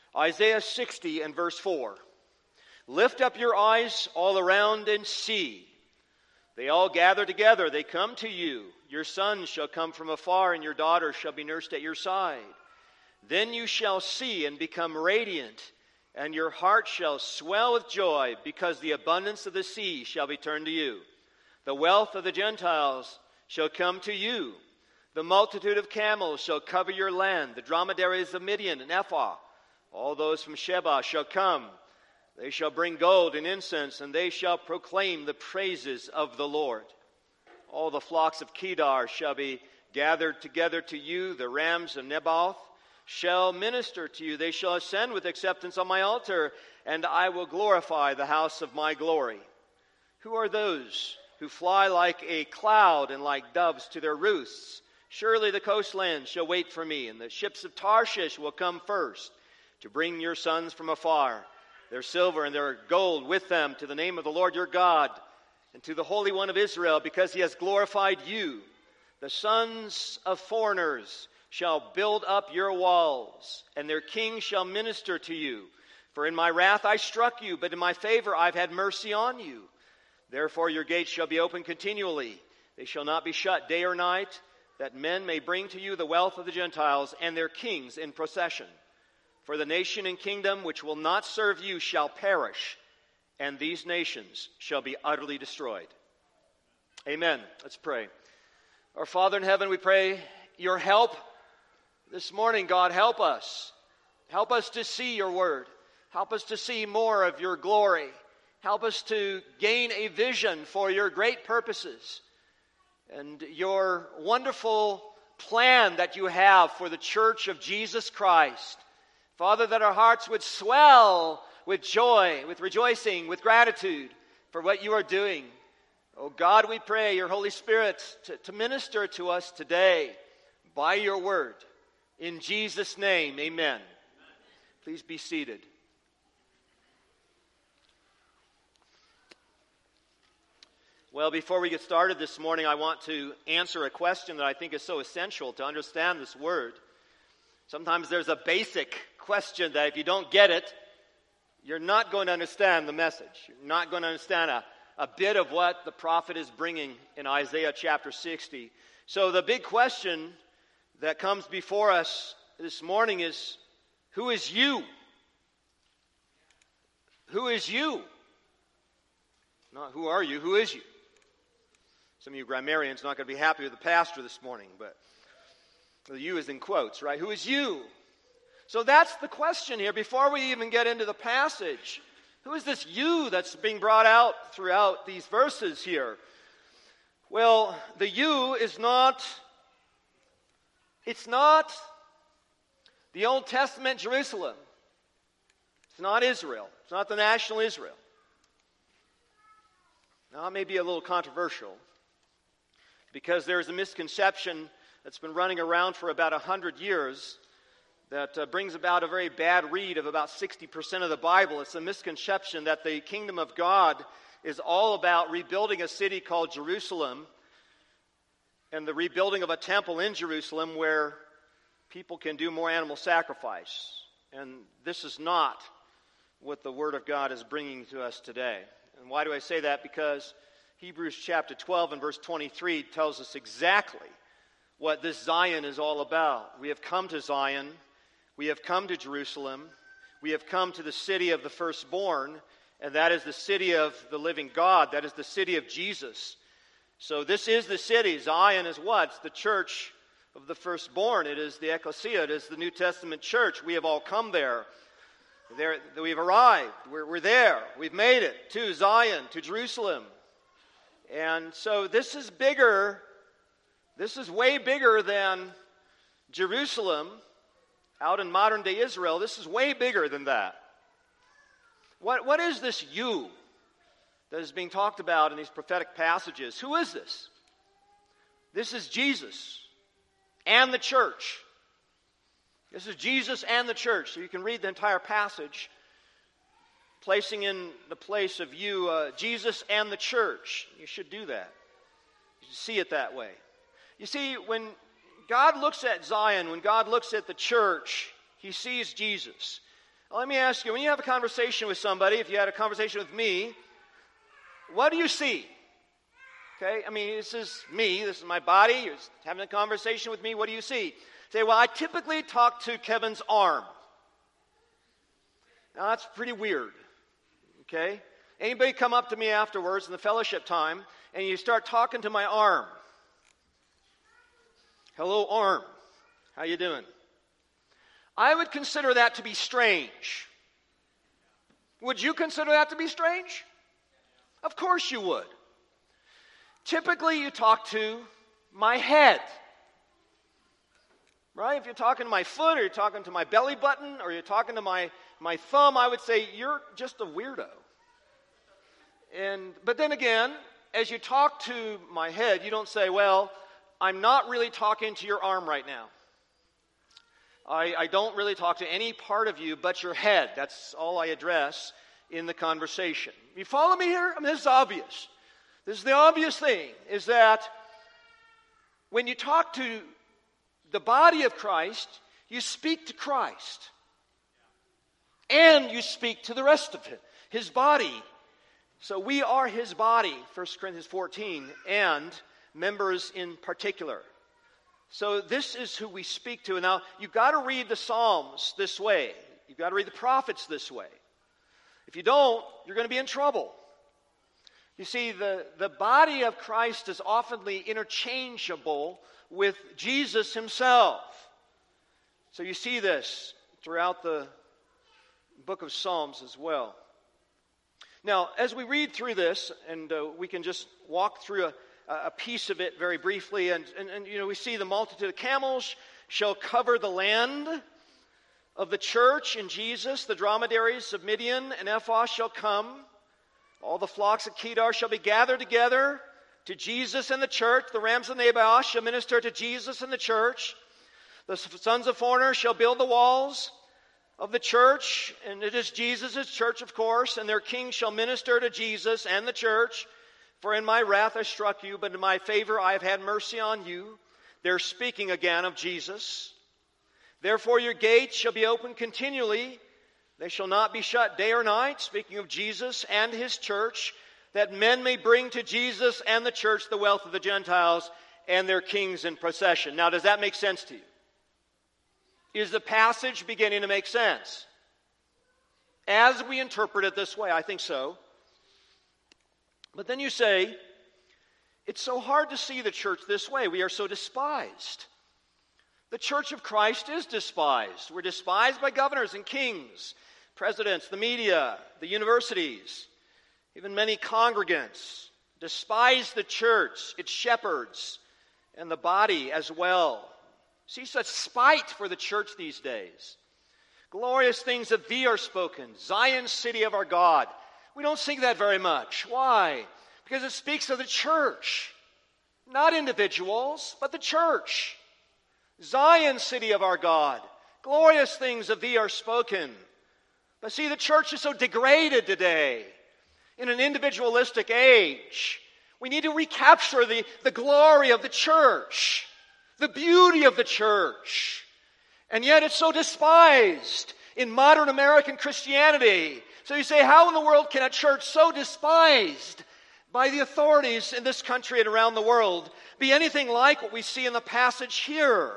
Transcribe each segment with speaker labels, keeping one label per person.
Speaker 1: Isaiah 60 and verse 4. Lift up your eyes all around and see. They all gather together, they come to you. Your sons shall come from afar, and your daughters shall be nursed at your side. Then you shall see and become radiant, and your heart shall swell with joy, because the abundance of the sea shall be turned to you. The wealth of the Gentiles shall come to you. The multitude of camels shall cover your land. The dromedaries of Midian and Ephah, all those from Sheba shall come. They shall bring gold and incense, and they shall proclaim the praises of the Lord. All the flocks of Kedar shall be gathered together to you. The rams of Nebaioth shall minister to you. They shall ascend with acceptance on my altar, and I will glorify the house of my glory. Who are those who fly like a cloud and like doves to their roosts? Surely the coastlands shall wait for me, and the ships of Tarshish will come first to bring your sons from afar, their silver and their gold with them, to the name of the Lord your God, and to the Holy One of Israel, because he has glorified you. The sons of foreigners shall build up your walls, and their kings shall minister to you. For in my wrath I struck you, but in my favor I've had mercy on you. Therefore your gates shall be open continually. They shall not be shut day or night, that men may bring to you the wealth of the Gentiles and their kings in procession. For the nation and kingdom which will not serve you shall perish, and these nations shall be utterly destroyed. Amen. Let's pray. Our Father in heaven, we pray your help this morning. God, help us. Help us to see your word. Help us to see more of your glory. Help us to gain a vision for your great purposes and your wonderful plan that you have for the church of Jesus Christ. Father, that our hearts would swell with joy, with rejoicing, with gratitude for what you are doing. Oh God, we pray your Holy Spirit to minister to us today by your word. In Jesus' name, amen. Please be seated. Well, before we get started this morning, I want to answer a question that I think is so essential to understand this word. Sometimes there's a basic question that if you don't get it, you're not going to understand the message. You're not going to understand a bit of what the prophet is bringing in Isaiah chapter 60. So the big question that comes before us this morning is, who is you? Who is you? Not who are you, who is you? Some of you grammarians are not going to be happy with the pastor this morning, but the you is in quotes, right? Who is you? So that's the question here before we even get into the passage. Who is this you that's being brought out throughout these verses here? Well, the you is not, it's not the Old Testament Jerusalem. It's not Israel. It's not the national Israel. Now, it may be a little controversial because there's a misconception that's been running around for about 100 years that brings about a very bad read of about 60% of the Bible. It's a misconception that the kingdom of God is all about rebuilding a city called Jerusalem and the rebuilding of a temple in Jerusalem where people can do more animal sacrifice. And this is not what the Word of God is bringing to us today. And why do I say that? Because Hebrews chapter 12 and verse 23 tells us exactly what this Zion is all about. We have come to Zion. We have come to Jerusalem. We have come to the city of the firstborn, and that is the city of the living God. That is the city of Jesus. So this is the city. Zion is what? It's the church of the firstborn. It is the ecclesia. It is the New Testament church. We have all come there. We've arrived. We're there. We've made it to Zion, to Jerusalem. And so this is bigger. This is way bigger than Jerusalem out in modern-day Israel. This is way bigger than that. What is this you that is being talked about in these prophetic passages? Who is this? This is Jesus and the church. This is Jesus and the church. So you can read the entire passage, placing in the place of you Jesus and the church. You should do that. You should see it that way. You see, when God looks at Zion, when God looks at the church, he sees Jesus. Let me ask you, when you have a conversation with somebody, if you had a conversation with me, what do you see? Okay, I mean, this is me, this is my body, you're having a conversation with me, what do you see? Say, well, I typically talk to Kevin's arm. Now, that's pretty weird, okay? Anybody come up to me afterwards in the fellowship time, and you start talking to my arm. Hello, arm. How you doing? I would consider that to be strange. Would you consider that to be strange? Of course you would. Typically, you talk to my head. Right? If you're talking to my foot, or you're talking to my belly button, or you're talking to my thumb, I would say, you're just a weirdo. But then again, as you talk to my head, you don't say, well, I'm not really talking to your arm right now. I don't really talk to any part of you but your head. That's all I address in the conversation. You follow me here? I mean, this is obvious. This is the obvious thing, is that when you talk to the body of Christ, you speak to Christ. And you speak to the rest of it, his body. So we are his body, 1 Corinthians 14, and members in particular. So this is who we speak to. Now, you've got to read the Psalms this way. You've got to read the prophets this way. If you don't, you're going to be in trouble. You see, the body of Christ is oftenly interchangeable with Jesus himself. So you see this throughout the book of Psalms as well. Now, as we read through this, and we can just walk through a piece of it very briefly, and we see the multitude of camels shall cover the land of the church in Jesus. The dromedaries of Midian and Ephah shall come. All the flocks of Kedar shall be gathered together to Jesus and the church. The rams of Naboth shall minister to Jesus and the church. The sons of foreigners shall build the walls of the church, and it is Jesus' church, of course, and their king shall minister to Jesus and the church. For in my wrath I struck you, but in my favor I have had mercy on you. They're speaking again of Jesus. Therefore your gates shall be open continually. They shall not be shut day or night, speaking of Jesus and his church, that men may bring to Jesus and the church the wealth of the Gentiles and their kings in procession. Now, does that make sense to you? Is the passage beginning to make sense? As we interpret it this way, I think so. But then you say, it's so hard to see the church this way. We are so despised. The church of Christ is despised. We're despised by governors and kings, presidents, the media, the universities, even many congregants. Despise the church, its shepherds, and the body as well. See such spite for the church these days. Glorious things of thee are spoken, Zion, city of our God. We don't sing that very much. Why? Because it speaks of the church. Not individuals, but the church. Zion, city of our God. Glorious things of thee are spoken. But see, the church is so degraded today. In an individualistic age. We need to recapture the glory of the church. The beauty of the church. And yet it's so despised in modern American Christianity. So you say, how in the world can a church so despised by the authorities in this country and around the world be anything like what we see in the passage here?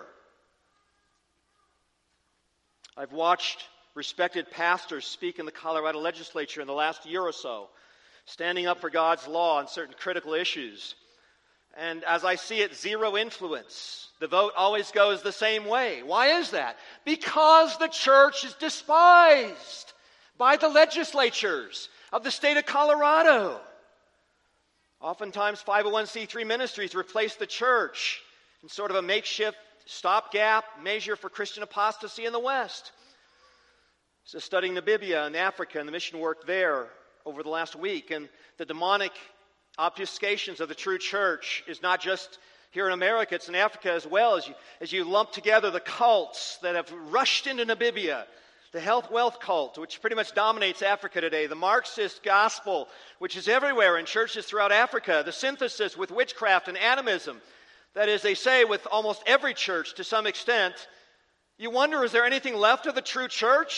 Speaker 1: I've watched respected pastors speak in the Colorado legislature in the last year or so, standing up for God's law on certain critical issues. And as I see it, zero influence. The vote always goes the same way. Why is that? Because the church is despised by the legislatures of the state of Colorado. Oftentimes 501c3 ministries replace the church in sort of a makeshift stopgap measure for Christian apostasy in the West. So studying Namibia and Africa and the mission work there over the last week, and the demonic obfuscations of the true church is not just here in America, it's in Africa as well. As you lump together the cults that have rushed into Namibia, the health wealth cult, which pretty much dominates Africa today, the Marxist gospel, which is everywhere in churches throughout Africa, the synthesis with witchcraft and animism, that is, they say, with almost every church to some extent. You wonder, is there anything left of the true church?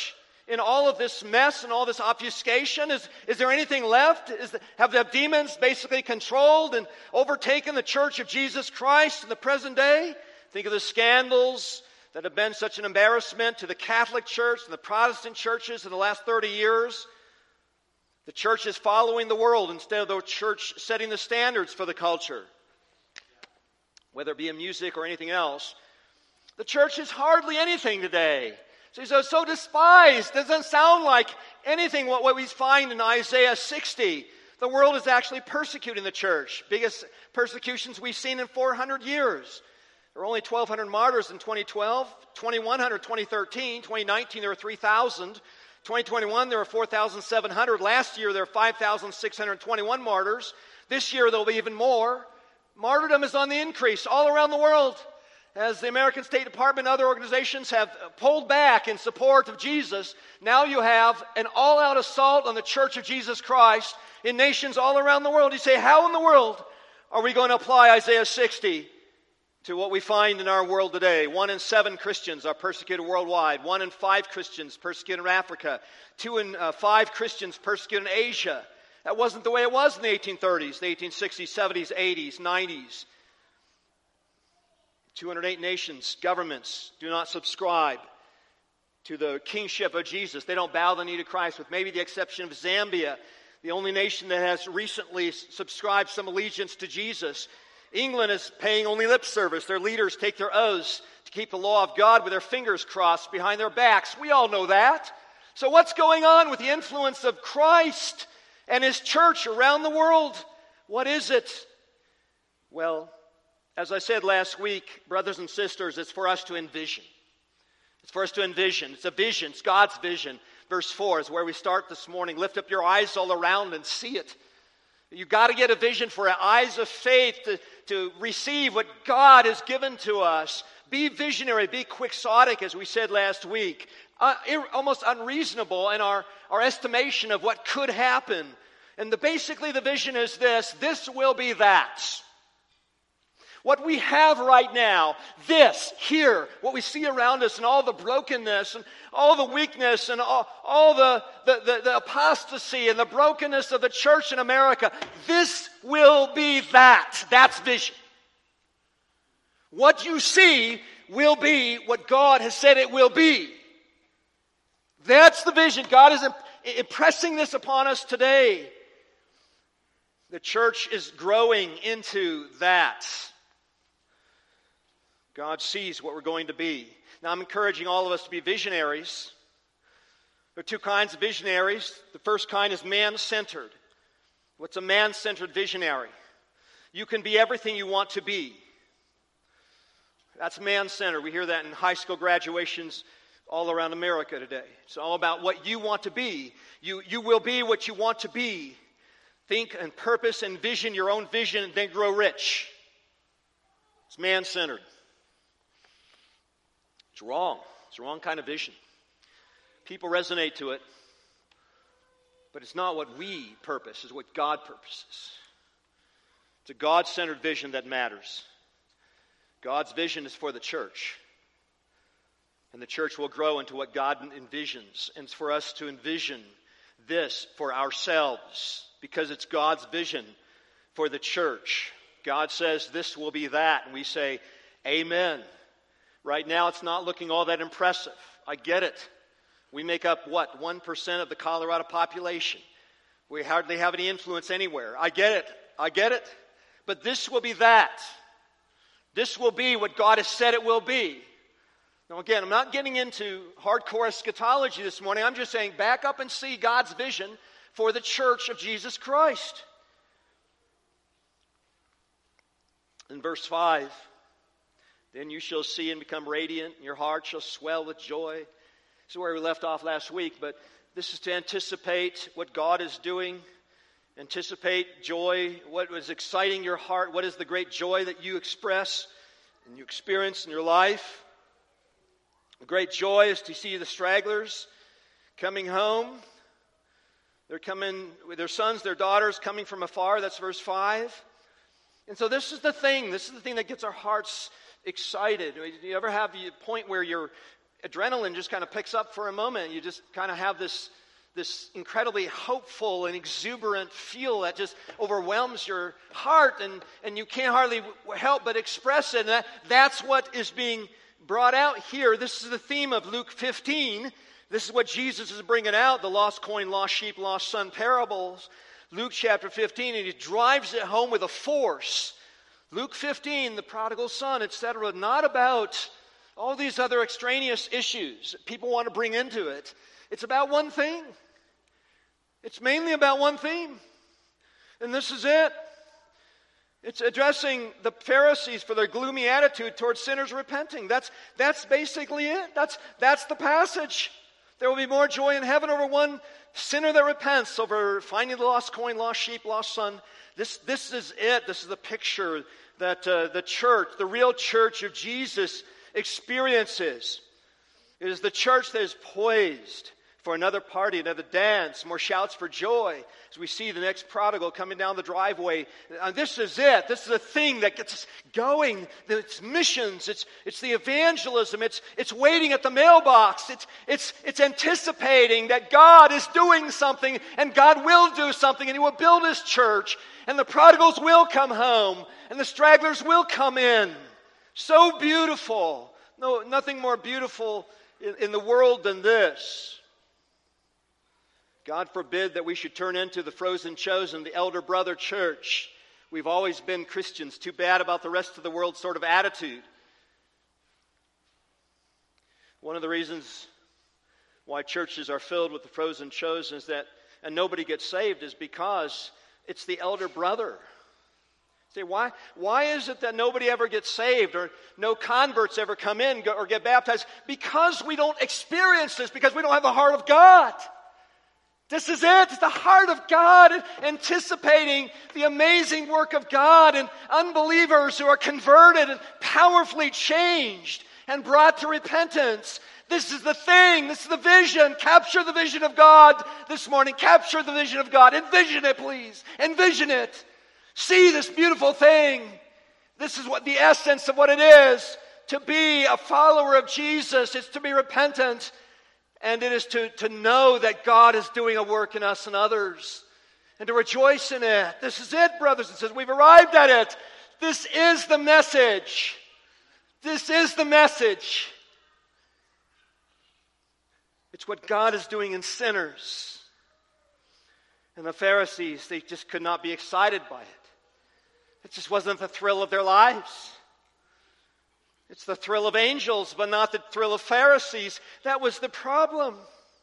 Speaker 1: in all of this mess and all this obfuscation? Is there anything left? Have the demons basically controlled and overtaken the Church of Jesus Christ in the present day? Think of the scandals that have been such an embarrassment to the Catholic Church and the Protestant churches in the last 30 years. The church is following the world instead of the church setting the standards for the culture, whether it be in music or anything else. The church is hardly anything today. So despised. Doesn't sound like anything what we find in Isaiah 60. The world is actually persecuting the church. Biggest persecutions we've seen in 400 years. There were only 1,200 martyrs in 2012, 2,100 in 2013, 2019 there were 3,000. 2021 there were 4,700. Last year there were 5,621 martyrs. This year there will be even more. Martyrdom is on the increase all around the world. As the American State Department and other organizations have pulled back in support of Jesus, now you have an all-out assault on the Church of Jesus Christ in nations all around the world. You say, how in the world are we going to apply Isaiah 60 to what we find in our world today? 1 in 7 Christians are persecuted worldwide. 1 in 5 Christians persecuted in Africa. 2 in 5 Christians persecuted in Asia. That wasn't the way it was in the 1830s, the 1860s, 70s, 80s, 90s. 208 nations, governments do not subscribe to the kingship of Jesus. They don't bow the knee to Christ, with maybe the exception of Zambia, the only nation that has recently subscribed some allegiance to Jesus. England is paying only lip service. Their leaders take their oaths to keep the law of God with their fingers crossed behind their backs. We all know that. So what's going on with the influence of Christ and His church around the world? What is it? Well, as I said last week, brothers and sisters, it's for us to envision. It's for us to envision. It's a vision. It's God's vision. Verse 4 is where we start this morning. Lift up your eyes all around and see it. You've got to get a vision for eyes of faith to receive what God has given to us. Be visionary. Be quixotic, as we said last week. Almost unreasonable in our estimation of what could happen. And basically the vision is this. This will be that. What we have right now, this, here, what we see around us and all the brokenness and all the weakness and all the apostasy and the brokenness of the church in America, this will be that. That's vision. What you see will be what God has said it will be. That's the vision. God is impressing this upon us today. The church is growing into that. God sees what we're going to be. Now, I'm encouraging all of us to be visionaries. There are 2 kinds of visionaries. The first kind is man-centered. What's a man-centered visionary? You can be everything you want to be. That's man-centered. We hear that in high school graduations all around America today. It's all about what you want to be. You will be what you want to be. Think and purpose and vision your own vision and then grow rich. It's man-centered. It's wrong. It's the wrong kind of vision. People resonate to it, but it's not what we purpose, it's what God purposes. It's a God-centered vision that matters. God's vision is for the church, and the church will grow into what God envisions. And it's for us to envision this for ourselves, because it's God's vision for the church. God says this will be that, and we say, amen. Right now, it's not looking all that impressive. I get it. We make up, 1% of the Colorado population. We hardly have any influence anywhere. I get it. But this will be that. This will be what God has said it will be. Now again, I'm not getting into hardcore eschatology this morning. I'm just saying back up and see God's vision for the church of Jesus Christ. In verse 5, then you shall see and become radiant, and your heart shall swell with joy. This is where we left off last week, but this is to anticipate what God is doing. Anticipate joy, what was exciting your heart, what is the great joy that you express and you experience in your life. The great joy is to see the stragglers coming home. They're coming with their sons, their daughters coming from afar. That's verse 5. And so this is the thing that gets our hearts excited. Do you ever have the point where you're adrenaline just kind of picks up for a moment. You just kind of have this incredibly hopeful and exuberant feel that just overwhelms your heart, and you can't hardly help but express it. And that's what is being brought out here. This is the theme of Luke 15. This is what Jesus is bringing out, the lost coin, lost sheep, lost son parables. Luke chapter 15, and he drives it home with a force. Luke 15, the prodigal son, etc., not about all these other extraneous issues that people want to bring into it. It's about one thing. It's mainly about one theme. And this is it. It's addressing the Pharisees for their gloomy attitude towards sinners repenting. That's basically it. That's the passage. There will be more joy in heaven over one sinner that repents, over finding the lost coin, lost sheep, lost son. This is it. This is the picture that the church, the real church of Jesus, experiences. It is the church that is poised for another party, another dance, more shouts for joy as we see the next prodigal coming down the driveway. And this is it. This is the thing that gets us going. It's missions. It's the evangelism. It's waiting at the mailbox. It's anticipating that God is doing something, and God will do something, and He will build His church, and the prodigals will come home, and the stragglers will come in. So beautiful. No, nothing more beautiful in the world than this. God forbid that we should turn into the frozen chosen, the elder brother church. We've always been Christians. Too bad about the rest of the world sort of attitude. One of the reasons why churches are filled with the frozen chosen is that, and nobody gets saved, is because it's the elder brother. Say, why is it that nobody ever gets saved, or no converts ever come in or get baptized? Because we don't experience this, because we don't have the heart of God. This is it. It's the heart of God, anticipating the amazing work of God, and unbelievers who are converted and powerfully changed and brought to repentance. This is the thing. This is the vision. Capture the vision of God this morning. Capture the vision of God. Envision it, please. Envision it. See this beautiful thing. This is what the essence of what it is to be a follower of Jesus. It's to be repentant. And it is to know that God is doing a work in us and others, and to rejoice in it. This is it, brothers and sisters. We've arrived at it. This is the message. This is the message. It's what God is doing in sinners. And the Pharisees, they just could not be excited by it. It just wasn't the thrill of their lives. It's the thrill of angels, but not the thrill of Pharisees. That was the problem.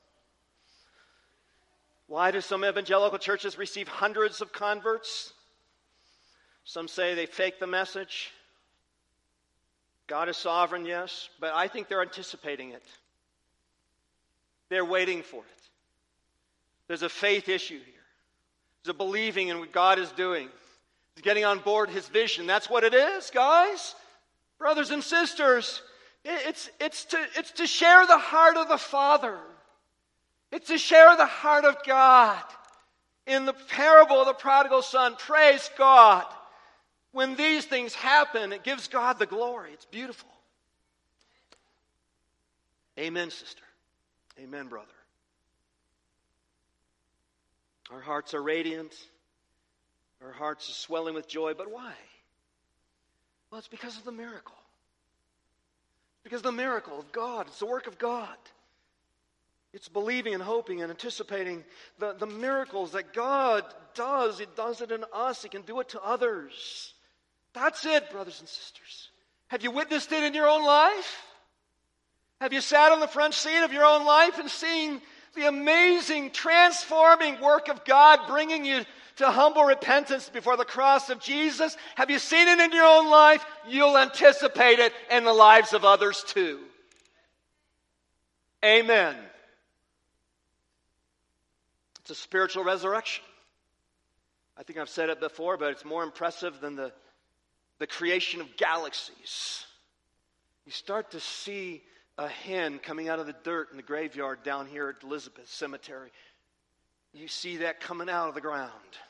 Speaker 1: Why do some evangelical churches receive hundreds of converts? Some say they fake the message. God is sovereign, yes, but I think they're anticipating it. They're waiting for it. There's a faith issue here. There's a believing in what God is doing. He's getting on board His vision. That's what it is, guys. Brothers and sisters, it's to share the heart of the Father. It's to share the heart of God. In the parable of the prodigal son, praise God. When these things happen, it gives God the glory. It's beautiful. Amen, sister. Amen, brother. Our hearts are radiant. Our hearts are swelling with joy. But why? Well, it's because of the miracle. Because of the miracle of God. It's the work of God. It's believing and hoping and anticipating the miracles that God does. He does it in us. He can do it to others. That's it, brothers and sisters. Have you witnessed it in your own life? Have you sat on the front seat of your own life and seen the amazing, transforming work of God bringing you to humble repentance before the cross of Jesus? Have you seen it in your own life? You'll anticipate it in the lives of others too. Amen. It's a spiritual resurrection. I think I've said it before, but it's more impressive than the creation of galaxies. You start to see a hen coming out of the dirt in the graveyard down here at Elizabeth Cemetery. You see that coming out of the ground.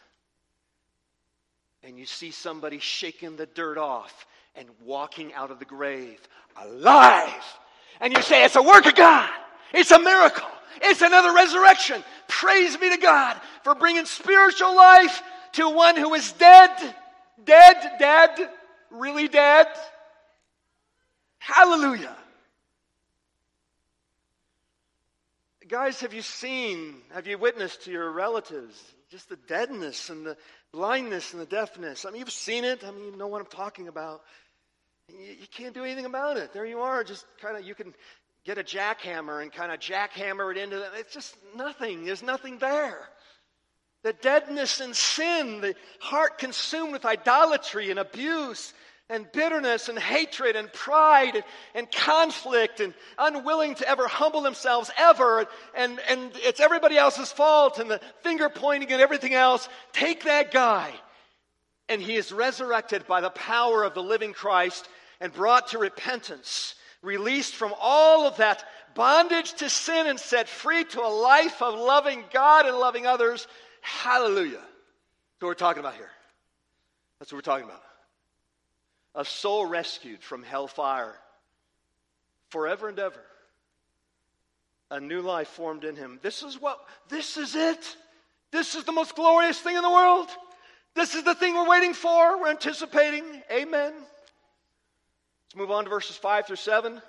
Speaker 1: And you see somebody shaking the dirt off and walking out of the grave alive.
Speaker 2: And you say, it's a work of God. It's a miracle. It's another resurrection. Praise be to God for bringing spiritual life to one who is dead. Dead, really dead. Hallelujah. Guys, have you witnessed to your relatives just the deadness and the blindness and the deafness? I mean, you've seen it. I mean, you know what I'm talking about. You can't do anything about it. There you are, just kind of, you can get a jackhammer and kind of jackhammer it into them. It's just nothing. There's nothing there. The deadness and sin, the heart consumed with idolatry and abuse and bitterness and hatred and pride and conflict and unwilling to ever humble themselves ever, and it's everybody else's fault and the finger pointing at everything else. Take that guy, and he is resurrected by the power of the living Christ and brought to repentance, released from all of that bondage to sin and set free to a life of loving God and loving others. Hallelujah. That's what we're talking about here. That's what we're talking about. A soul rescued from hellfire forever and ever. A new life formed in him. This is it. This is the most glorious thing in the world. This is the thing we're waiting for. We're anticipating. Amen. Let's move on to verses 5 through 7.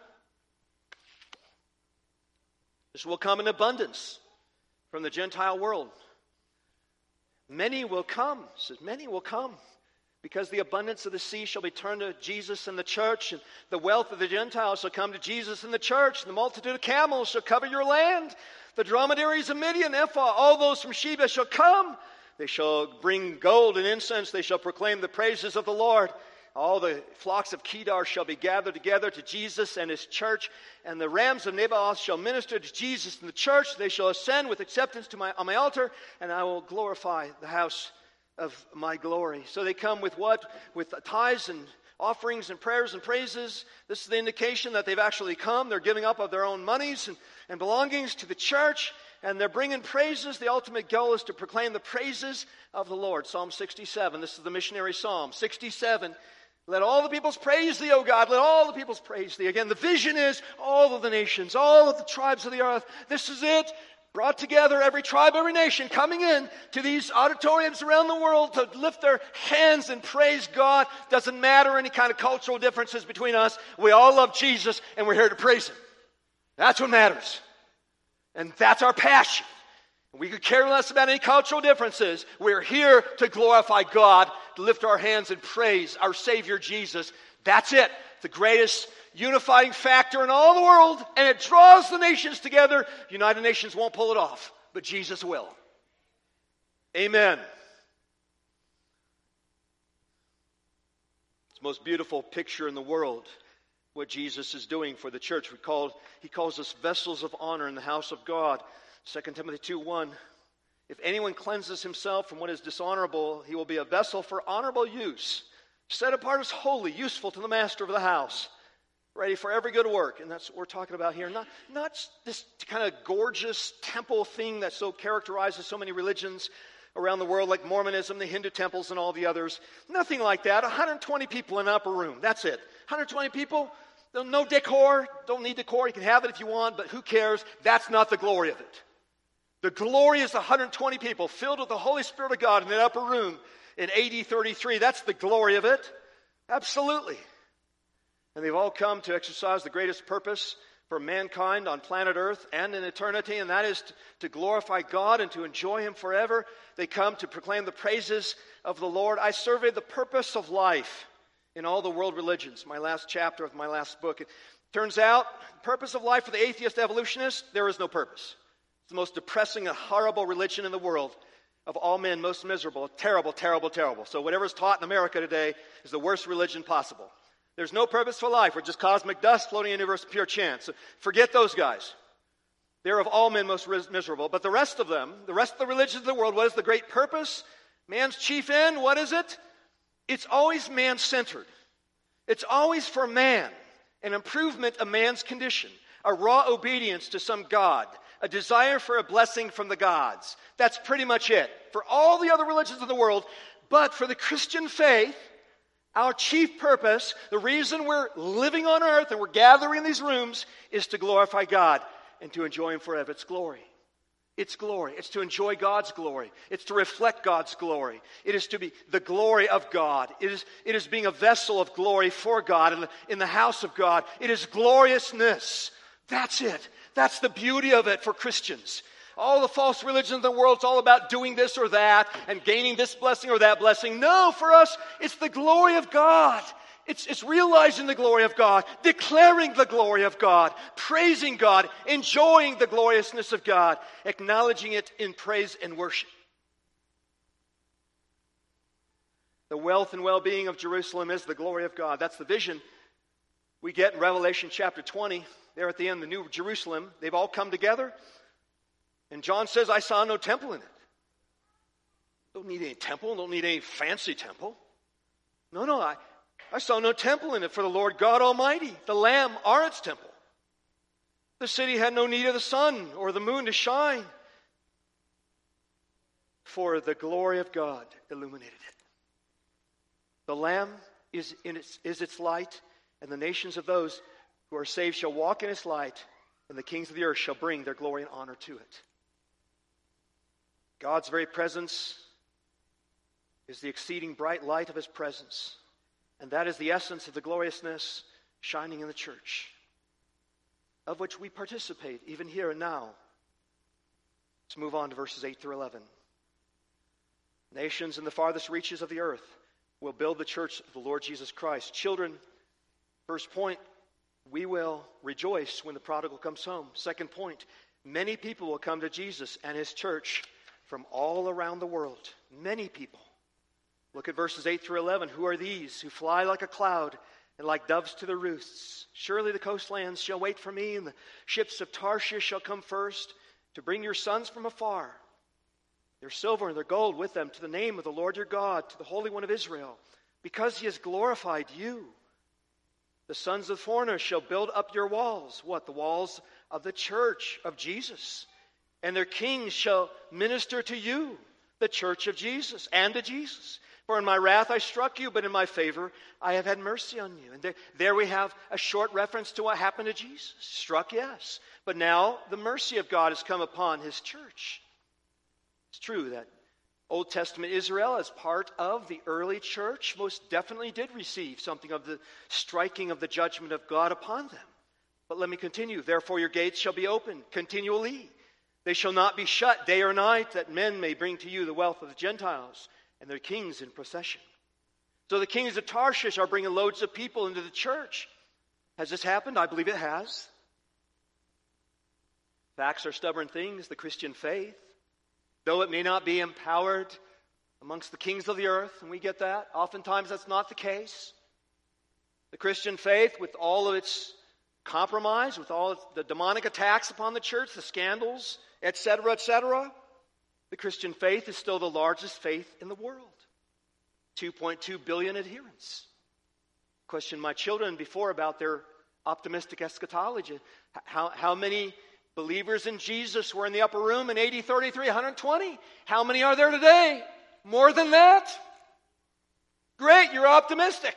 Speaker 2: This will come in abundance from the Gentile world. Many will come. It says, many will come. Because the abundance of the sea shall be turned to Jesus and the church, and the wealth of the Gentiles shall come to Jesus and the church, and the multitude of camels shall cover your land. The dromedaries of Midian, Ephah, all those from Sheba shall come. They shall bring gold and incense. They shall proclaim the praises of the Lord. All the flocks of Kedar shall be gathered together to Jesus and his church, and the rams of Nebaioth shall minister to Jesus and the church. They shall ascend with acceptance on my altar, and I will glorify the house of my glory. So they come with what? With tithes and offerings and prayers and praises. This is the indication that they've actually come. They're giving up of their own monies and belongings to the church, and they're bringing praises. The ultimate goal is to proclaim the praises of the Lord. Psalm 67. This is the missionary psalm. 67. Let all the peoples praise thee, O God. Let all the peoples praise thee. Again, the vision is all of the nations, all of the tribes of the earth. This is it. Brought together, every tribe, every nation, coming in to these auditoriums around the world to lift their hands and praise God. Doesn't matter any kind of cultural differences between us. We all love Jesus, and we're here to praise him. That's what matters. And that's our passion. We could care less about any cultural differences. We're here to glorify God, to lift our hands and praise our Savior Jesus. That's it. The greatest unifying factor in all the world, and it draws the nations together. United Nations won't pull it off, but Jesus will. Amen. It's the most beautiful picture in the world, what Jesus is doing for the church. He calls us vessels of honor in the house of God. 2 Timothy 2:1. If anyone cleanses himself from what is dishonorable, he will be a vessel for honorable use, set apart as holy, useful to the master of the house, ready for every good work. And that's what we're talking about here. Not this kind of gorgeous temple thing that so characterizes so many religions around the world, like Mormonism, the Hindu temples, and all the others. Nothing like that. 120 people in an upper room. That's it. 120 people, no decor. Don't need decor. You can have it if you want, but who cares? That's not the glory of it. The glory is the 120 people filled with the Holy Spirit of God in that upper room in AD 33. That's the glory of it. Absolutely. And they've all come to exercise the greatest purpose for mankind on planet Earth and in eternity, and that is to glorify God and to enjoy him forever. They come to proclaim the praises of the Lord. I surveyed the purpose of life in all the world religions, my last chapter of my last book. It turns out, the purpose of life for the atheist evolutionist, there is no purpose. It's the most depressing and horrible religion in the world. Of all men, most miserable. Terrible, terrible, terrible. So whatever's taught in America today is the worst religion possible. There's no purpose for life. We're just cosmic dust floating in the universe, pure chance. So forget those guys. They're of all men most miserable. But the rest of them, the rest of the religions of the world, what is the great purpose? Man's chief end, what is it? It's always man-centered. It's always for man, an improvement of man's condition, a raw obedience to some God, a desire for a blessing from the gods. That's pretty much it. For all the other religions of the world, but for the Christian faith, Our chief purpose, the reason we're living on earth and we're gathering in these rooms, is to glorify God and to enjoy Him forever. It's glory. It's glory. It's to enjoy God's glory. It's to reflect God's glory. It is to be the glory of God. It is being a vessel of glory for God in the house of God. It is gloriousness. That's it. That's the beauty of it for Christians. All the false religions of the world, it's all about doing this or that and gaining this blessing or that blessing. No, for us, it's the glory of God. It's realizing the glory of God, declaring the glory of God, praising God, enjoying the gloriousness of God, acknowledging it in praise and worship. The wealth and well-being of Jerusalem is the glory of God. That's the vision we get in Revelation chapter 20. There at the end, the New Jerusalem, they've all come together. And John says, I saw no temple in it. Don't need any temple, don't need any fancy temple. No, I saw no temple in it, for the Lord God Almighty, the Lamb, are its temple. The city had no need of the sun or the moon to shine, for the glory of God illuminated it. The Lamb is its light, and the nations of those who are saved shall walk in its light, and the kings of the earth shall bring their glory and honor to it. God's very presence is the exceeding bright light of His presence. And that is the essence of the gloriousness shining in the church, of which we participate even here and now. Let's move on to verses 8 through 11. Nations in the farthest reaches of the earth will build the church of the Lord Jesus Christ. Children, first point, we will rejoice when the prodigal comes home. Second point, many people will come to Jesus and His church from all around the world. Many people. Look at verses 8 through 11. Who are these who fly like a cloud and like doves to their roosts? Surely the coastlands shall wait for me, and the ships of Tarshish shall come first to bring your sons from afar, their silver and their gold with them, to the name of the Lord your God, to the Holy One of Israel, because He has glorified you. The sons of foreigners shall build up your walls. What? The walls of the church of Jesus. And their kings shall minister to you, the church of Jesus, and to Jesus. For in my wrath I struck you, but in my favor I have had mercy on you. And there we have a short reference to what happened to Jesus. Struck, yes. But now the mercy of God has come upon His church. It's true that Old Testament Israel, as part of the early church, most definitely did receive something of the striking of the judgment of God upon them. But let me continue. Therefore your gates shall be open continually. They shall not be shut day or night, that men may bring to you the wealth of the Gentiles and their kings in procession. So the kings of Tarshish are bringing loads of people into the church. Has this happened? I believe it has. Facts are stubborn things. The Christian faith, though it may not be empowered amongst the kings of the earth, and we get that, oftentimes that's not the case. The Christian faith, with all of its compromise, with all of the demonic attacks upon the church, the scandals, etc., the Christian faith is still the largest faith in the world. 2.2 billion adherents. Questioned my children before about their optimistic eschatology. How many believers in Jesus were in the upper room in AD 33? 120. How many are there today? More than that? Great, you're optimistic.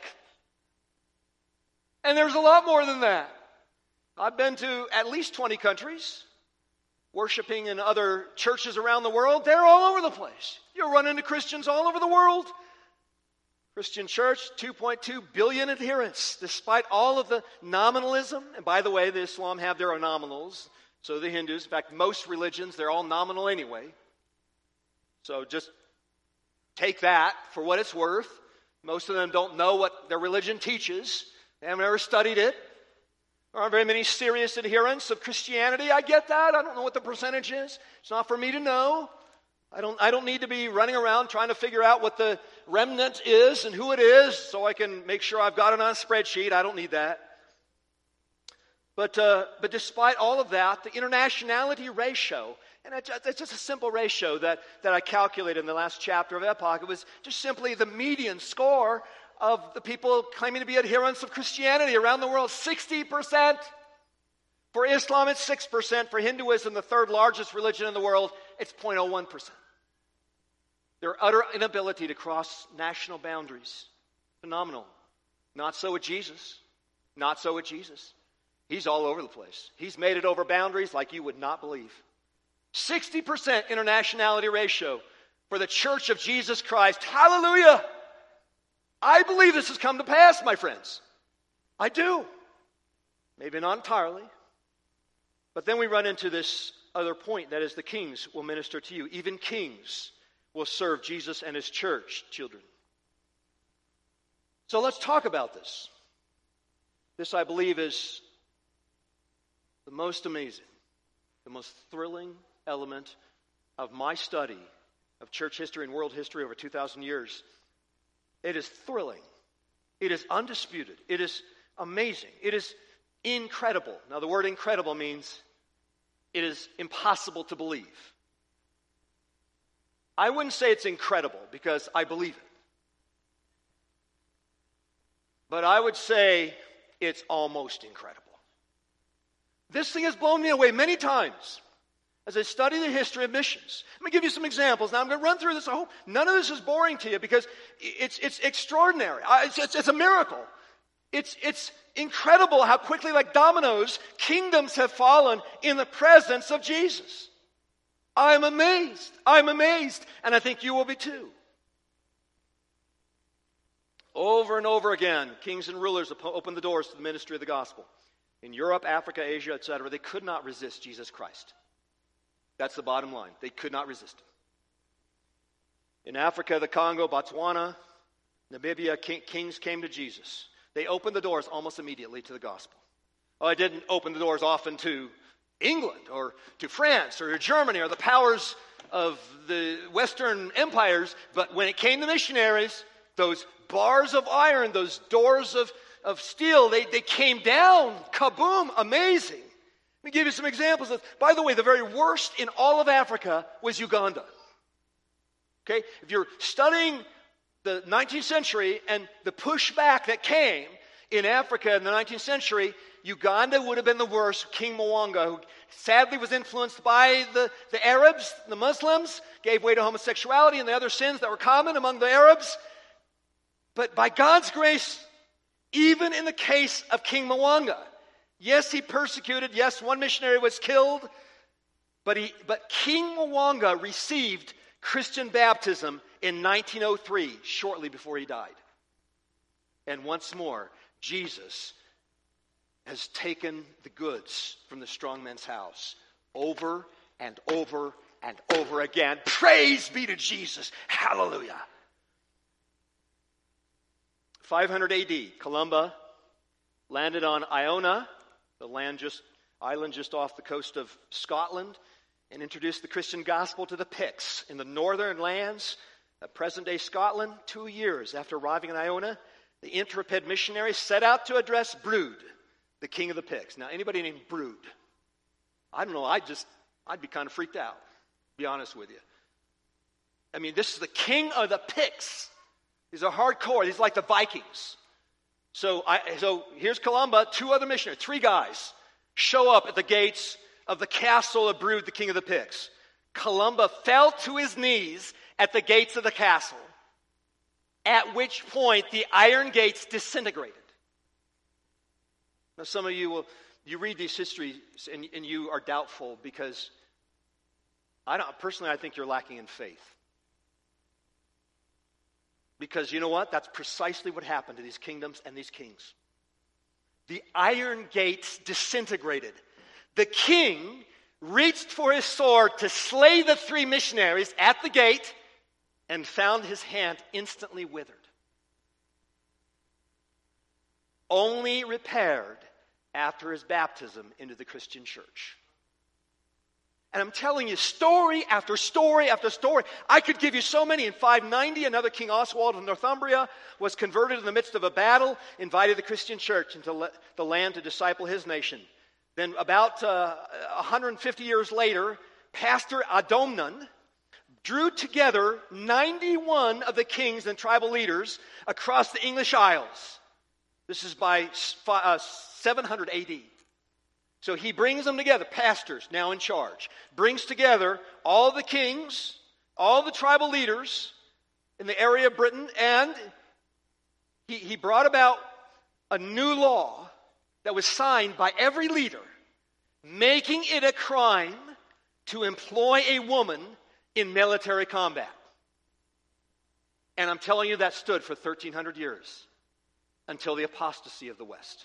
Speaker 2: And there's a lot more than that. I've been to at least 20 countries, worshiping in other churches around the world. They're all over the place. You'll run into Christians all over the world. Christian church, 2.2 billion adherents, despite all of the nominalism. And by the way, the Islam have their own nominals. So the Hindus, in fact, most religions, they're all nominal anyway. So just take that for what it's worth. Most of them don't know what their religion teaches. They haven't ever studied it. There aren't very many serious adherents of Christianity. I get that. I don't know what the percentage is. It's not for me to know. I don't need to be running around trying to figure out what the remnant is and who it is so I can make sure I've got it on a spreadsheet. I don't need that. But despite all of that, the internationality ratio, and it's just a simple ratio that I calculated in the last chapter of Epoch. It was just simply the median score of the people claiming to be adherents of Christianity around the world. 60%. For Islam, it's 6%. For Hinduism, the third largest religion in the world, it's 0.01%. Their utter inability to cross national boundaries
Speaker 1: Phenomenal. Not so with Jesus. Not so with Jesus. He's all over the place. He's made it over boundaries like you would not believe. 60% internationality ratio for the Church of Jesus Christ. Hallelujah! I believe this has come to pass, my friends. I do. Maybe not entirely. But then we run into this other point, that is, the kings will minister to you. Even kings will serve Jesus and his church, children. So let's talk about this. This, I believe, is the most amazing, the most thrilling element of my study of church history and world history over 2,000 years. It is thrilling. It is undisputed. It is amazing. It is incredible. Now, the word incredible means it is impossible to believe. I wouldn't say it's incredible because I believe it. But I would say it's almost incredible. This thing has blown me away many times as I study the history of missions. Let me give you some examples. Now I'm going to run through this. I hope none of this is boring to you because it's extraordinary. It's a miracle. It's incredible how quickly, like dominoes, kingdoms have fallen in the presence of Jesus. I'm amazed. I'm amazed. And I think you will be too. Over and over again, kings and rulers opened the doors to the ministry of the gospel. In Europe, Africa, Asia, etc., they could not resist Jesus Christ. That's the bottom line. They could not resist him. In Africa, the Congo, Botswana, Namibia, kings came to Jesus. They opened the doors almost immediately to the gospel. Oh, it didn't open the doors often to England or to France or to Germany or the powers of the Western empires, but when it came to missionaries, those bars of iron, those doors of steel, they came down. Kaboom! Amazing. Let me give you some examples. By the way, the very worst in all of Africa was Uganda. Okay? If you're studying the 19th century and the pushback that came in Africa in the 19th century, Uganda would have been the worst. King Mwanga, who sadly was influenced by the Arabs, the Muslims, gave way to homosexuality and the other sins that were common among the Arabs. But by God's grace, even in the case of King Mwanga, yes, he persecuted, yes, one missionary was killed, but King Mwanga received Christian baptism in 1903, shortly before he died. And once more, Jesus has taken the goods from the strong man's house over and over and over again. Praise be to Jesus. Hallelujah. 500 AD, Columba landed on Iona, the island just off the coast of Scotland, and introduced the Christian gospel to the Picts in the northern lands of present-day Scotland. 2 years after arriving in Iona, the intrepid missionary set out to address Brude, the king of the Picts. Now, anybody named Brude? I don't know, I'd be kind of freaked out, to be honest with you. I mean, this is the king of the Picts. These are hardcore. These are like the Vikings. So here's Columba, 2 other missionaries, 3 guys, show up at the gates of the castle of Brude, the king of the Picts. Columba fell to his knees at the gates of the castle, at which point the iron gates disintegrated. Now some of you you read these histories and you are doubtful because I think you're lacking in faith. Because you know what? That's precisely what happened to these kingdoms and these kings. The iron gates disintegrated. The king reached for his sword to slay the 3 missionaries at the gate and found his hand instantly withered. Only repaired after his baptism into the Christian church. And I'm telling you, story after story after story. I could give you so many. In 590, another King Oswald of Northumbria was converted in the midst of a battle, invited the Christian church into the land to disciple his nation. Then about 150 years later, Pastor Adomnan drew together 91 of the kings and tribal leaders across the English Isles. This is by 700 AD. So he brings them together, pastors now in charge, brings together all the kings, all the tribal leaders in the area of Britain, and
Speaker 2: He brought about a new law that was signed by every leader, making it a crime to employ a woman in military combat. And I'm telling you, that stood for 1,300 years until the apostasy of the West.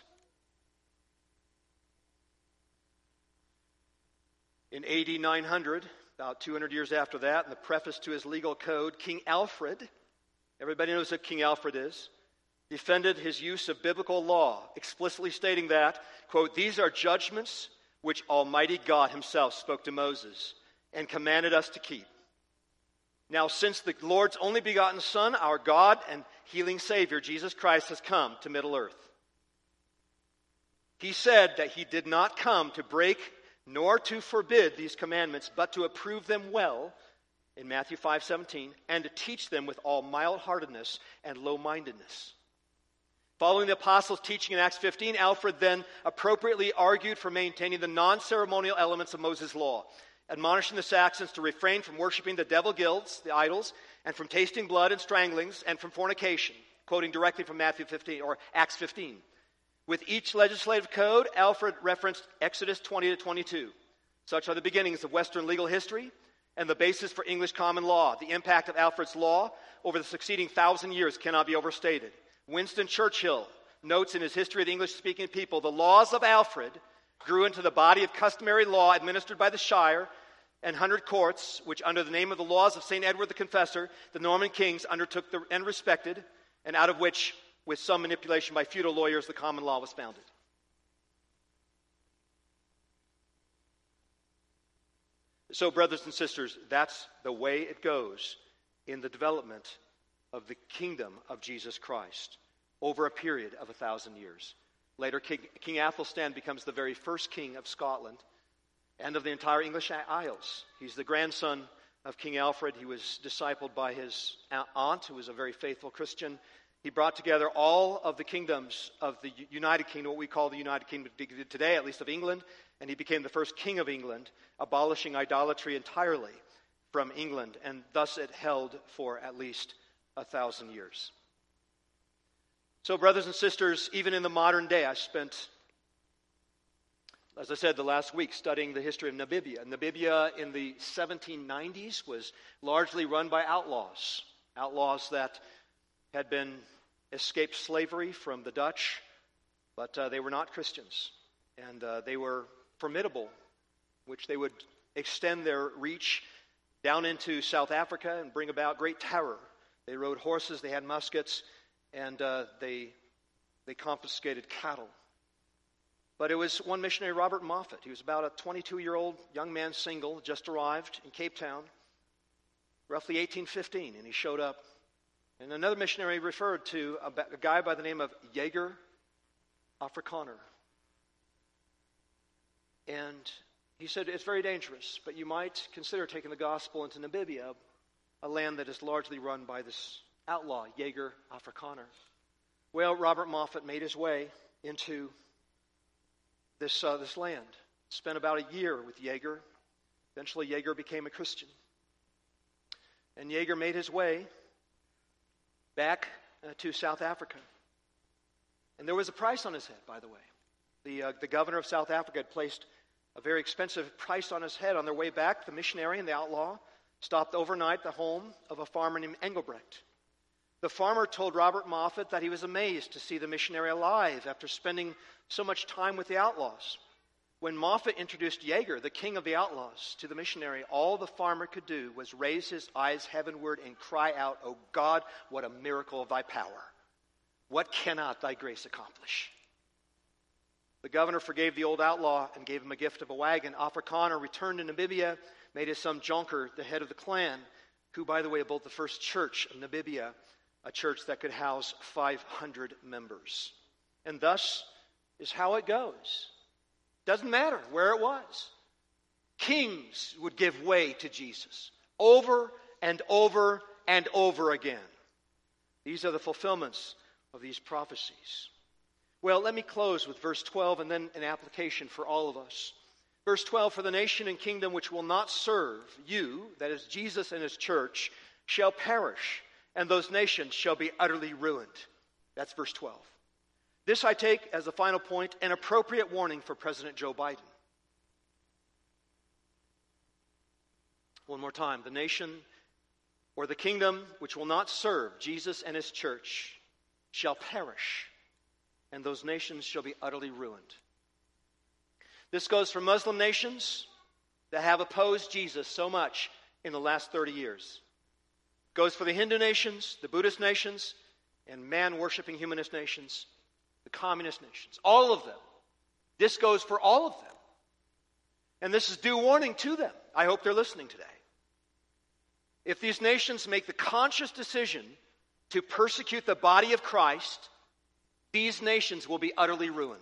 Speaker 2: In AD 900, about 200 years after that, in the preface to his legal code, King Alfred, everybody knows who King Alfred is, defended his use of biblical law, explicitly stating that, quote, "These are judgments which Almighty God himself spoke to Moses and commanded us to keep. Now, since the Lord's only begotten Son, our God and healing Savior, Jesus Christ, has come to Middle Earth. He said that he did not come to break nor to forbid these commandments, but to approve them well," in Matthew 5:17, "and to teach them with all mild-heartedness and low-mindedness." Following the apostles' teaching in Acts 15, Alfred then appropriately argued for maintaining the non-ceremonial elements of Moses' law, admonishing the Saxons to refrain from worshiping the devil guilds, the idols, and from tasting blood and stranglings, and from fornication, quoting directly from Matthew 15 or Acts 15. With each legislative code, Alfred referenced Exodus 20 to 22. Such are the beginnings of Western legal history and the basis for English common law. The impact of Alfred's law over the succeeding 1,000 years cannot be overstated. Winston Churchill notes in his History of the English-speaking People, "The laws of Alfred grew into the body of customary law administered by the shire and 100 courts, which under the name of the laws of St. Edward the Confessor, the Norman kings undertook and respected, and out of which, with some manipulation by feudal lawyers, the common law was founded." So, brothers and sisters, that's the way it goes in the development of the kingdom of Jesus Christ over a period of 1,000 years. Later, King Athelstan becomes the very first king of Scotland and of the entire English Isles. He's the grandson of King Alfred. He was discipled by his aunt, who was a very faithful Christian. He brought together all of the kingdoms of the United Kingdom, what we call the United Kingdom today, at least of England, and he became the first king of England, abolishing idolatry entirely from England, and thus it held for at least 1,000 years. So, brothers and sisters, even in the modern day, I spent, as I said, the last week studying the history of Namibia. Namibia in the 1790s was largely run by outlaws that had been escaped slavery from the Dutch, but they were not Christians, and they were formidable, which they would extend their reach down into South Africa and bring about great terror. They rode horses, they had muskets, and they confiscated cattle. But it was one missionary, Robert Moffat. He was about a 22-year-old young man, single, just arrived in Cape Town, roughly 1815, and he showed up. And another missionary referred to a guy by the name of Jaeger Afrikaner. And he said, "It's very dangerous, but you might consider taking the gospel into Namibia, a land that is largely run by this outlaw, Jaeger Afrikaner." Well, Robert Moffat made his way into this land. Spent about a year with Jaeger. Eventually, Jaeger became a Christian. And Jaeger made his way back to South Africa. And there was a price on his head, by the way. The governor of South Africa had placed a very expensive price on his head. On their way back, the missionary and the outlaw stopped overnight at the home of a farmer named Engelbrecht. The farmer told Robert Moffat that he was amazed to see the missionary alive after spending so much time with the outlaws. When Moffat introduced Jaeger, the king of the outlaws, to the missionary, all the farmer could do was raise his eyes heavenward and cry out, "O God, what a miracle of thy power! What cannot thy grace accomplish?" The governor forgave the old outlaw and gave him a gift of a wagon. Afrikaner returned to Namibia, made his son Jonker the head of the clan, who, by the way, built the first church of Namibia, a church that could house 500 members. And thus is how it goes. Doesn't matter where it was. Kings would give way to Jesus over and over and over again. These are the fulfillments of these prophecies. Well, let me close with verse 12 and then an application for all of us. Verse 12, "For the nation and kingdom which will not serve you," that is Jesus and his church, "shall perish, and those nations shall be utterly ruined." That's verse 12. This I take as the final point, an appropriate warning for President Joe Biden. One more time. The nation or the kingdom which will not serve Jesus and his church shall perish, and those nations shall be utterly ruined. This goes for Muslim nations that have opposed Jesus so much in the last 30 years. It goes for the Hindu nations, the Buddhist nations, and man-worshipping humanist nations, the communist nations, all of them. This goes for all of them. And this is due warning to them. I hope they're listening today. If these nations make the conscious decision to persecute the body of Christ, these nations will be utterly ruined.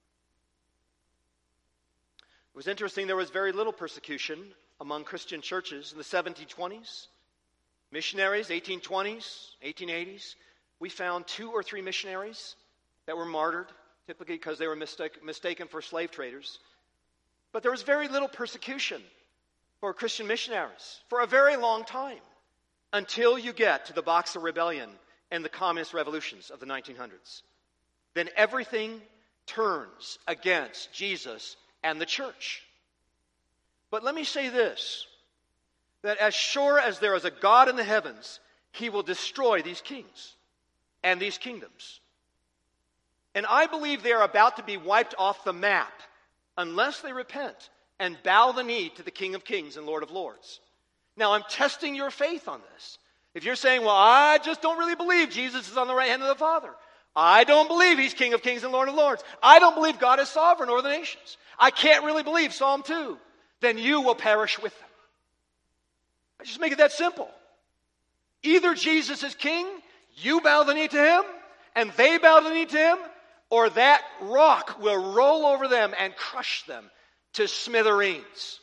Speaker 2: It was interesting, there was very little persecution among Christian churches in the 1720s. Missionaries, 1820s, 1880s. We found 2 or 3 missionaries that were martyred, typically because they were mistaken for slave traders. But there was very little persecution for Christian missionaries for a very long time, until you get to the Boxer Rebellion and the communist revolutions of the 1900s. Then everything turns against Jesus and the church. But let me say this, that as sure as there is a God in the heavens, he will destroy these kings and these kingdoms. And I believe they are about to be wiped off the map unless they repent and bow the knee to the King of Kings and Lord of Lords. Now, I'm testing your faith on this. If you're saying, well, I just don't really believe Jesus is on the right hand of the Father. I don't believe he's King of Kings and Lord of Lords. I don't believe God is sovereign over the nations. I can't really believe Psalm 2. Then you will perish with them. I just make it that simple. Either Jesus is king, you bow the knee to him, and they bow the knee to him, or that rock will roll over them and crush them to smithereens.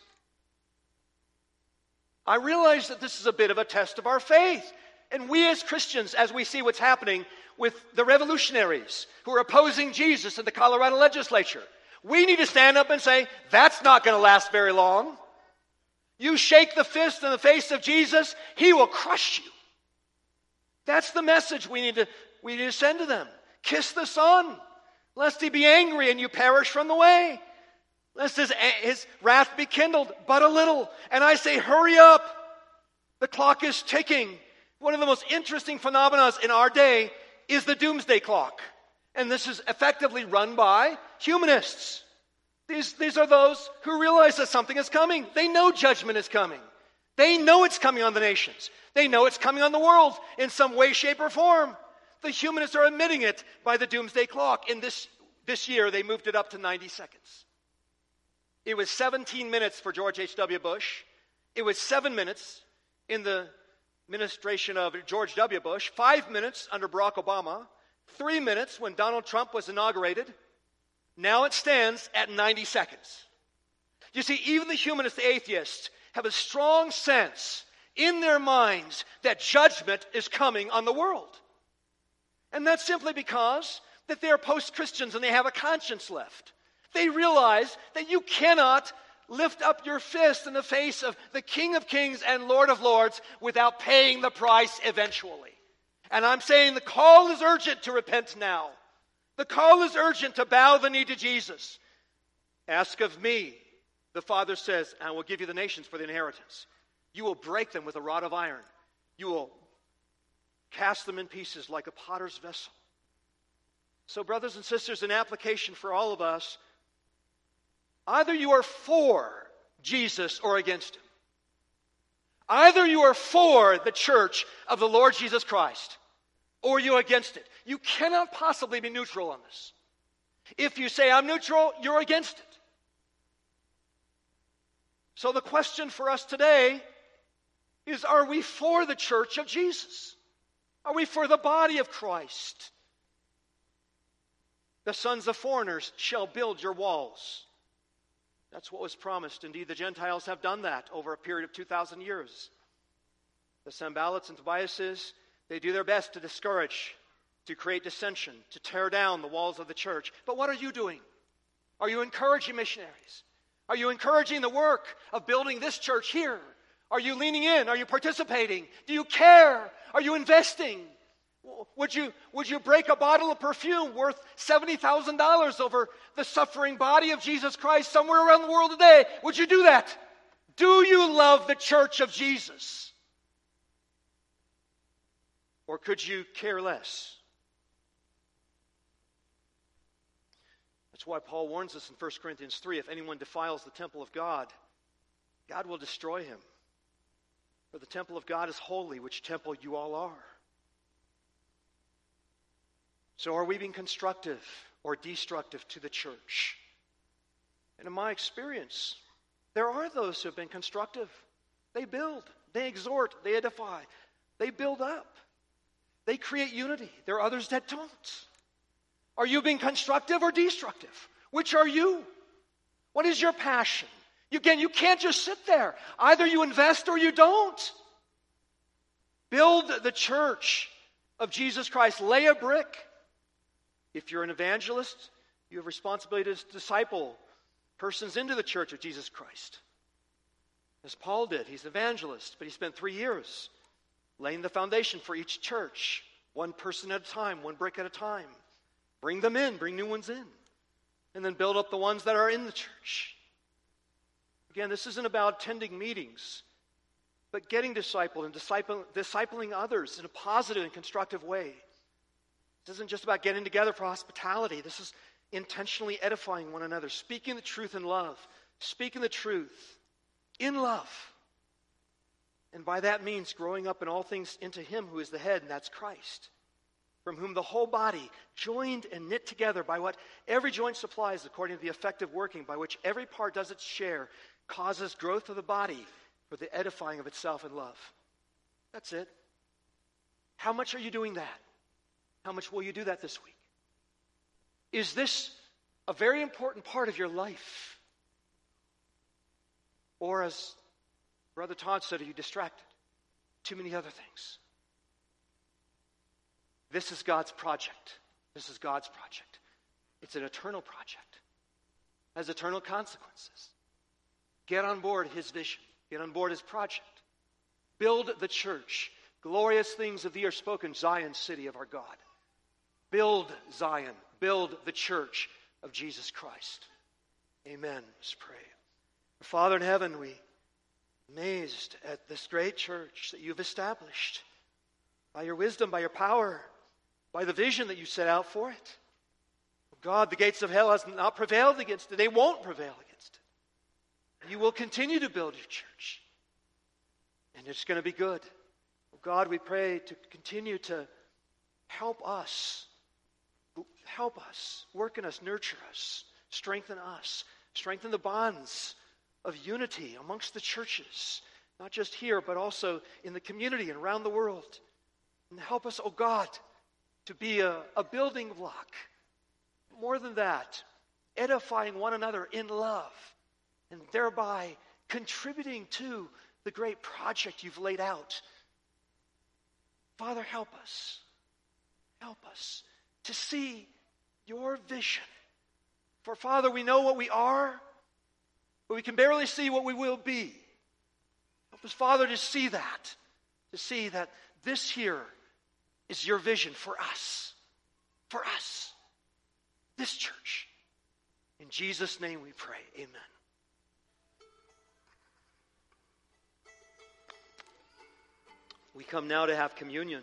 Speaker 2: I realize that this is a bit of a test of our faith. And we as Christians, as we see what's happening with the revolutionaries who are opposing Jesus in the Colorado legislature, we need to stand up and say, that's not going to last very long. You shake the fist in the face of Jesus, he will crush you. That's the message we need to send to them. Kiss the Son, lest he be angry and you perish from the way. Lest his wrath be kindled but a little. And I say, hurry up. The clock is ticking. One of the most interesting phenomena in our day is the doomsday clock. And this is effectively run by humanists. These are those who realize that something is coming. They know judgment is coming. They know it's coming on the nations. They know it's coming on the world in some way, shape, or form. The humanists are admitting it by the doomsday clock. In this year, they moved it up to 90 seconds. It was 17 minutes for George H.W. Bush. It was 7 minutes in the administration of George W. Bush, 5 minutes under Barack Obama, 3 minutes when Donald Trump was inaugurated. Now it stands at 90 seconds. You see, even the humanists, the atheists, have a strong sense in their minds that judgment is coming on the world. And that's simply because that they are post-Christians and they have a conscience left. They realize that you cannot lift up your fist in the face of the King of Kings and Lord of Lords without paying the price eventually. And I'm saying the call is urgent to repent now. The call is urgent to bow the knee to Jesus. Ask of me, the Father says, and I will give you the nations for the inheritance. You will break them with a rod of iron. You will cast them in pieces like a potter's vessel. So, brothers and sisters, an application for all of us, either you are for Jesus or against him. Either you are for the church of the Lord Jesus Christ or you're against it. You cannot possibly be neutral on this. If you say, I'm neutral, you're against it. So the question for us today is, are we for the church of Jesus? Are we for the body of Christ? The sons of foreigners shall build your walls. That's what was promised. Indeed, the Gentiles have done that over a period of 2,000 years. The Sanballats and Tobiases, they do their best to discourage, to create dissension, to tear down the walls of the church. But what are you doing? Are you encouraging missionaries? Are you encouraging the work of building this church here? Are you leaning in? Are you participating? Do you care? Are you investing? Would you break a bottle of perfume worth $70,000 over the suffering body of Jesus Christ somewhere around the world today? Would you do that? Do you love the church of Jesus? Or could you care less? That's why Paul warns us in 1 Corinthians 3, if anyone defiles the temple of God, God will destroy him. For the temple of God is holy, which temple you all are. So are we being constructive or destructive to the church? And in my experience, there are those who have been constructive. They build, they exhort, they edify, they build up. They create unity. There are others that don't. Are you being constructive or destructive? Which are you? What is your passion? Again, you can't just sit there. Either you invest or you don't. Build the church of Jesus Christ. Lay a brick. If you're an evangelist, you have responsibility to disciple persons into the church of Jesus Christ. As Paul did, he's an evangelist, but he spent 3 years laying the foundation for each church, one person at a time, one brick at a time. Bring them in, bring new ones in, and then build up the ones that are in the church. Again, this isn't about attending meetings, but getting discipled and discipling others in a positive and constructive way. This isn't just about getting together for hospitality. This is intentionally edifying one another, speaking the truth in love, speaking the truth in love. And by that means, growing up in all things into Him who is the head, and that's Christ, from whom the whole body, joined and knit together by what every joint supplies according to the effective working by which every part does its share, causes growth of the body for the edifying of itself in love. That's it. How much are you doing that? How much will you do that this week? Is this a very important part of your life? Or as Brother Todd said, are you distracted? Too many other things. This is God's project. This is God's project. It's an eternal project. It has eternal consequences. Get on board His vision. Get on board His project. Build the church. Glorious things of thee are spoken, Zion, city of our God. Build Zion. Build the church of Jesus Christ. Amen. Let's pray. Father in heaven, we are amazed at this great church that you've established by your wisdom, by your power, by the vision that you set out for it. God, the gates of hell has not prevailed against it. They won't prevail against it. You will continue to build your church. And it's going to be good. God, we pray to continue to help us. Help us. Work in us. Nurture us. Strengthen us. Strengthen the bonds of unity amongst the churches. Not just here, but also in the community and around the world. And help us, oh God, to be a building block. More than that, edifying one another in love. And thereby contributing to the great project you've laid out. Father, help us. Help us to see your vision. For Father, we know what we are, but we can barely see what we will be. Help us, Father, to see that this here is your vision for us. For us. This church. In Jesus' name we pray. Amen. We come now to have communion.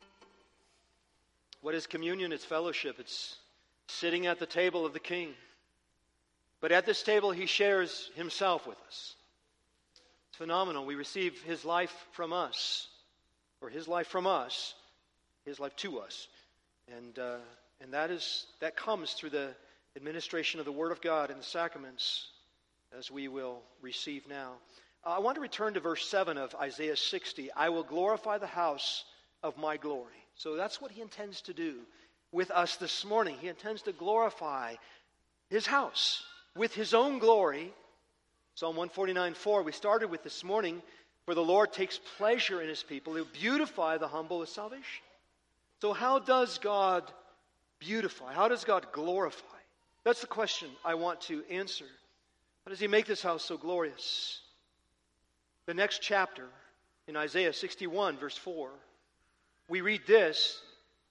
Speaker 2: What is communion? It's fellowship. It's sitting at the table of the King. But at this table, He shares Himself with us. It's phenomenal. We receive His life from us, or His life from us, His life to us. And that comes through the administration of the Word of God and the sacraments, as we will receive now. I want to return to verse 7 of Isaiah 60. I will glorify the house of my glory. So that's what He intends to do with us this morning. He intends to glorify His house with His own glory. Psalm 149:4 we started with this morning. For the Lord takes pleasure in His people. He will beautify the humble with salvation. So how does God beautify? How does God glorify? That's the question I want to answer. How does He make this house so glorious? The next chapter, in Isaiah 61, verse 4, we read this.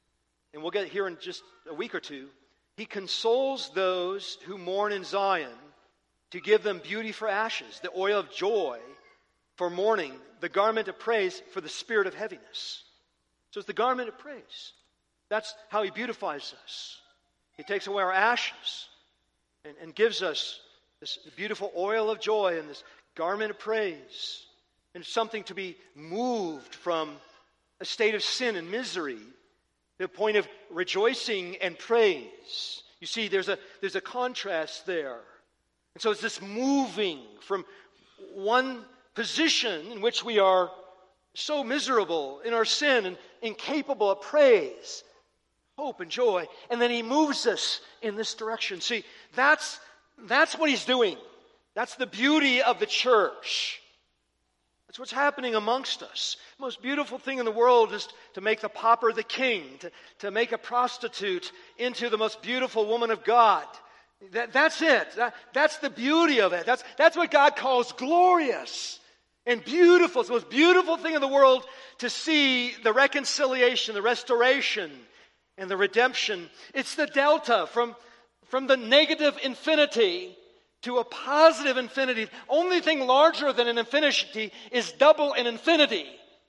Speaker 2: and we'll get here in just a week or two, he consoles those who mourn in Zion to give them beauty for ashes, the oil of joy for mourning, the garment of praise for the spirit of heaviness. So it's the garment of praise. That's how he beautifies us. He takes away our ashes and gives us this beautiful oil of joy and this garment of praise. And it's something to be moved from a state of sin and misery to a point of rejoicing and praise. You see, there's a contrast there. And so it's this moving from one position in which we are so miserable in our sin and incapable of praise, hope, and joy. And then he moves us in this direction. See, that's what he's doing. That's the beauty of the church. That's what's happening amongst us. The most beautiful thing in the world is to make the pauper the king, to make a prostitute into the most beautiful woman of God. That's it. That's the beauty of it. That's what God calls glorious and beautiful. It's the most beautiful thing in the world to see the reconciliation, the restoration, and the redemption. It's the delta from the negative infinity to a positive infinity. Only thing larger than an infinity is double an infinity.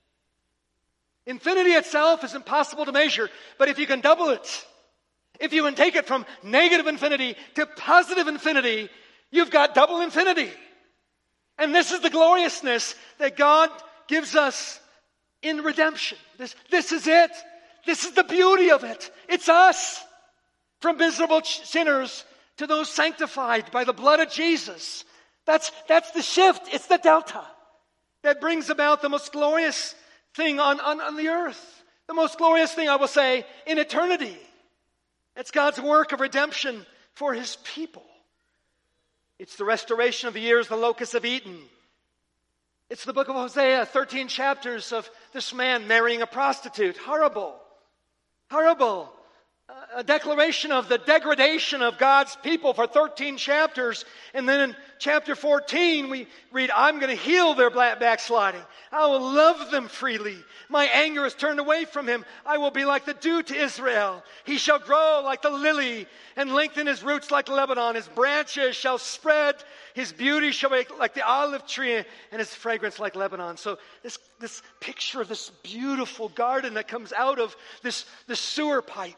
Speaker 2: Infinity itself is impossible to measure, but if you can double it, if you can take it from negative infinity to positive infinity, you've got double infinity. And this is the gloriousness that God gives us in redemption. This is it. This is the beauty of it. It's us. From miserable sinners to those sanctified by the blood of Jesus. That's the shift. It's the delta that brings about the most glorious thing on the earth. The most glorious thing, I will say, in eternity. It's God's work of redemption for his people. It's the restoration of the years the locusts have eaten. It's the book of Hosea, 13 chapters of this man marrying a prostitute. Horrible. Horrible. A declaration of the degradation of God's people for 13 chapters. And then in chapter 14, we read, I'm going to heal their backsliding. I will love them freely. My anger is turned away from him. I will be like the dew to Israel. He shall grow like the lily and lengthen his roots like Lebanon. His branches shall spread. His beauty shall be like the olive tree and his fragrance like Lebanon. So this picture of this beautiful garden that comes out of this sewer pipe.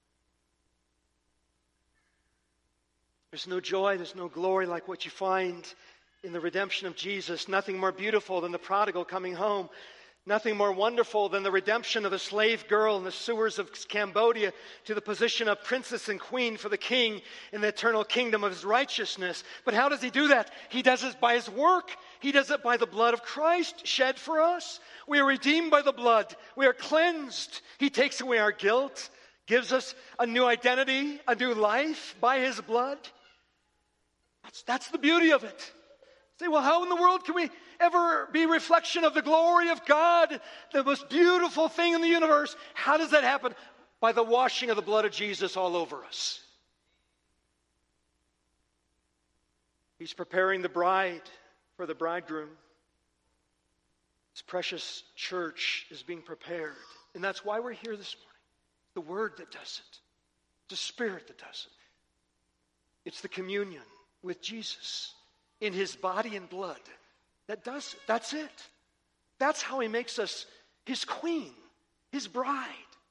Speaker 2: There's no joy, there's no glory like what you find in the redemption of Jesus. Nothing more beautiful than the prodigal coming home. Nothing more wonderful than the redemption of a slave girl in the sewers of Cambodia to the position of princess and queen for the king in the eternal kingdom of his righteousness. But how does he do that? He does it by his work. He does it by the blood of Christ shed for us. We are redeemed by the blood. We are cleansed. He takes away our guilt, gives us a new identity, a new life by his blood. That's the beauty of it. Say, well, how in the world can we ever be a reflection of the glory of God, the most beautiful thing in the universe? How does that happen? By the washing of the blood of Jesus all over us. He's preparing the bride for the bridegroom. His precious church is being prepared. And that's why we're here this morning. The Word that does it. The Spirit that does it. It's the communion with Jesus in his body and blood that does it. That's it. That's how he makes us his queen, his bride.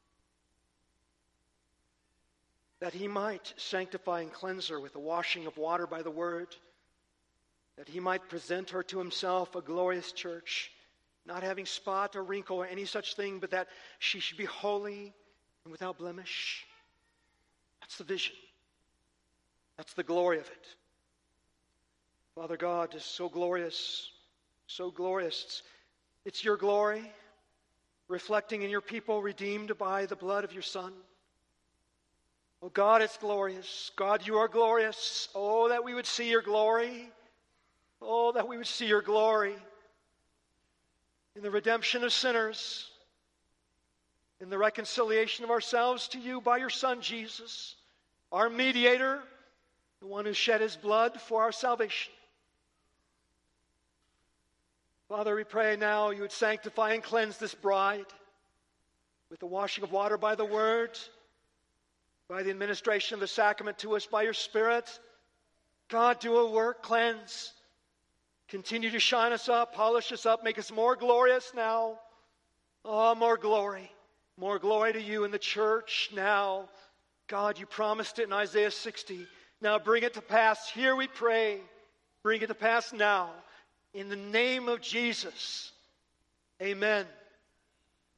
Speaker 2: That he might sanctify and cleanse her with the washing of water by the word. That he might present her to himself a glorious church, not having spot or wrinkle or any such thing, but that she should be holy and without blemish. That's the vision. That's the glory of it. Father God is so glorious, so glorious. It's your glory reflecting in your people redeemed by the blood of your Son. Oh God, it's glorious. God, you are glorious. Oh, that we would see your glory. Oh, that we would see your glory in the redemption of sinners, in the reconciliation of ourselves to you by your Son, Jesus, our mediator, the one who shed his blood for our salvation. Father, we pray now you would sanctify and cleanse this bride with the washing of water by the word, by the administration of the sacrament to us by your Spirit. God, do a work, cleanse. Continue to shine us up, polish us up, make us more glorious now. Oh, more glory. More glory to you in the church now. God, you promised it in Isaiah 60. Now bring it to pass. Here we pray. Bring it to pass now. In the name of Jesus. Amen.